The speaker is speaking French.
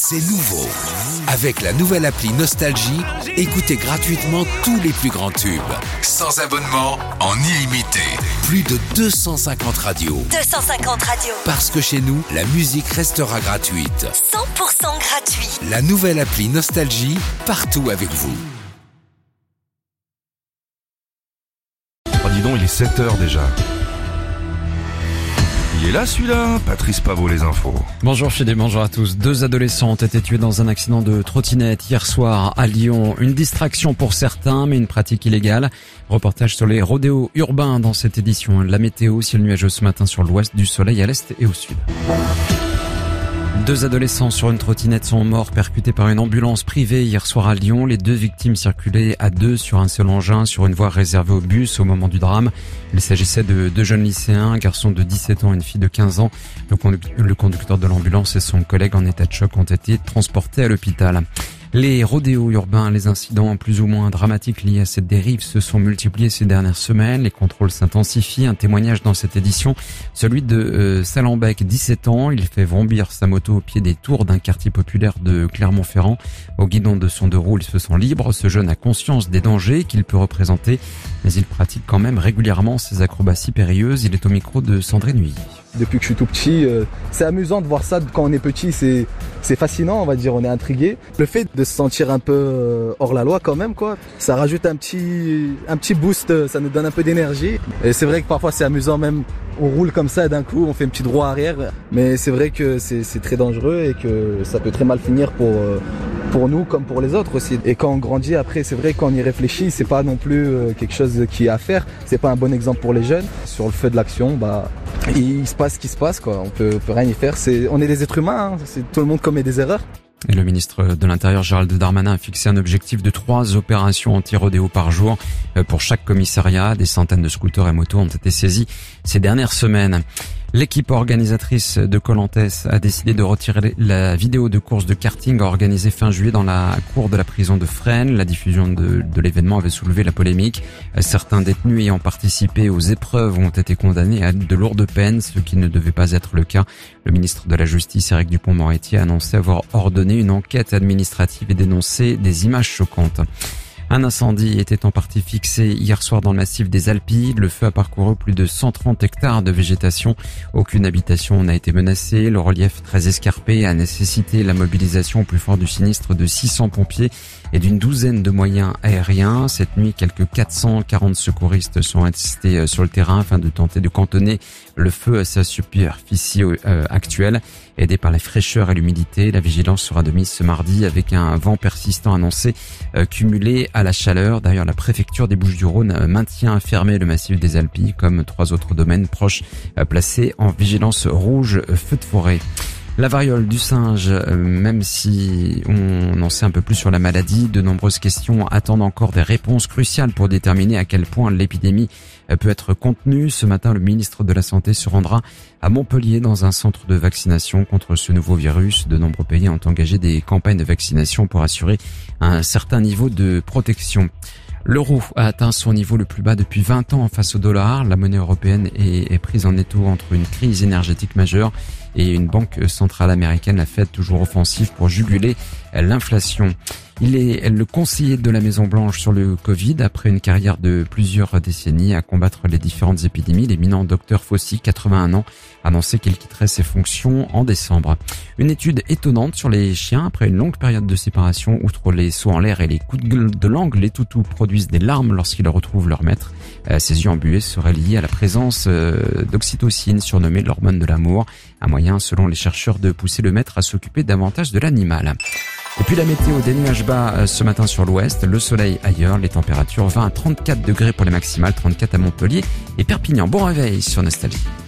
C'est nouveau. Avec la nouvelle appli Nostalgie, écoutez gratuitement tous les plus grands tubes. Sans abonnement, en illimité. Plus de 250 radios. 250 radios. Parce que chez nous, la musique restera gratuite. 100% gratuit. La nouvelle appli Nostalgie, partout avec vous. Oh dis donc, il est 7h déjà. Il est là celui-là, Patrice Pavot, les infos. Bonjour Fidé, bonjour à tous. 2 adolescents ont été tués dans un accident de trottinette hier soir à Lyon. Une distraction pour certains, mais une pratique illégale. Reportage sur les rodéos urbains dans cette édition. La météo, ciel nuageux ce matin sur l'ouest, du soleil à l'est et au sud. 2 adolescents sur une trottinette sont morts percutés par une ambulance privée hier soir à Lyon. Les 2 victimes circulaient à 2 sur un seul engin sur une voie réservée aux bus au moment du drame. Il s'agissait de 2 jeunes lycéens, un garçon de 17 ans et une fille de 15 ans. Le conducteur de l'ambulance et son collègue en état de choc ont été transportés à l'hôpital. Les rodéos urbains, les incidents plus ou moins dramatiques liés à cette dérive se sont multipliés ces dernières semaines. Les contrôles s'intensifient. Un témoignage dans cette édition, celui de Salambec, 17 ans. Il fait vrombir sa moto au pied des tours d'un quartier populaire de Clermont-Ferrand. Au guidon de son 2 roues, il se sent libre. Ce jeune a conscience des dangers qu'il peut représenter, mais il pratique quand même régulièrement ses acrobaties périlleuses. Il est au micro de Sandrine Nuilly. Depuis que je suis tout petit, c'est amusant de voir ça quand on est petit, c'est fascinant, on va dire, on est intrigué. Le fait de se sentir un peu hors la loi quand même, quoi, ça rajoute un petit boost, ça nous donne un peu d'énergie. Et c'est vrai que parfois c'est amusant même, on roule comme ça et d'un coup on fait une petite roue arrière, mais c'est vrai que c'est très dangereux et que ça peut très mal finir pour nous comme pour les autres aussi. Et quand on grandit après, c'est vrai qu'on y réfléchit, c'est pas non plus quelque chose qui est à faire, c'est pas un bon exemple pour les jeunes. Sur le feu de l'action, il se passe ce qui se passe, quoi. On peut rien y faire. On est des êtres humains, hein. Tout le monde commet des erreurs. Et le ministre de l'Intérieur, Gérald Darmanin, a fixé un objectif de 3 opérations anti-rodéo par jour pour chaque commissariat. Des centaines de scooters et motos ont été saisis ces dernières semaines. L'équipe organisatrice de Koh-Lanta a décidé de retirer la vidéo de course de karting organisée fin juillet dans la cour de la prison de Fresnes. La diffusion de l'événement avait soulevé la polémique. Certains détenus ayant participé aux épreuves ont été condamnés à de lourdes peines, ce qui ne devait pas être le cas. Le ministre de la Justice, Éric Dupond-Moretti, a annoncé avoir ordonné une enquête administrative et dénoncé des images choquantes. Un incendie était en partie fixé hier soir dans le massif des Alpilles. Le feu a parcouru plus de 130 hectares de végétation. Aucune habitation n'a été menacée. Le relief très escarpé a nécessité la mobilisation au plus fort du sinistre de 600 pompiers et d'une douzaine de moyens aériens. Cette nuit, quelques 440 secouristes sont restés sur le terrain afin de tenter de cantonner le feu à sa superficie actuelle. Aidé par la fraîcheur et l'humidité, la vigilance sera de mise ce mardi avec un vent persistant annoncé cumulé à la chaleur. D'ailleurs, la préfecture des Bouches-du-Rhône maintient fermé le massif des Alpilles comme 3 autres domaines proches placés en vigilance rouge feu de forêt. La variole du singe, même si on en sait un peu plus sur la maladie, de nombreuses questions attendent encore des réponses cruciales pour déterminer à quel point l'épidémie peut être contenue. Ce matin, le ministre de la Santé se rendra à Montpellier dans un centre de vaccination contre ce nouveau virus. De nombreux pays ont engagé des campagnes de vaccination pour assurer un certain niveau de protection. L'euro a atteint son niveau le plus bas depuis 20 ans face au dollar. La monnaie européenne est prise en étau entre une crise énergétique majeure et une banque centrale américaine, la Fed, toujours offensive pour juguler l'inflation. Il est le conseiller de la Maison-Blanche sur le Covid après une carrière de plusieurs décennies à combattre les différentes épidémies. L'éminent docteur Fauci, 81 ans, a annoncé qu'il quitterait ses fonctions en décembre. Une étude étonnante sur les chiens. Après une longue période de séparation, outre les sauts en l'air et les coups de gueule de langue, les toutous produisent des larmes lorsqu'ils retrouvent leur maître. Ces yeux embués seraient liés à la présence d'oxytocine, surnommée l'hormone de l'amour. Un moyen, selon les chercheurs, de pousser le maître à s'occuper davantage de l'animal. Et puis la météo, des nuages bas ce matin sur l'ouest, le soleil ailleurs, les températures 20 à 34 degrés pour les maximales, 34 à Montpellier et Perpignan. Bon réveil sur Nostalgie.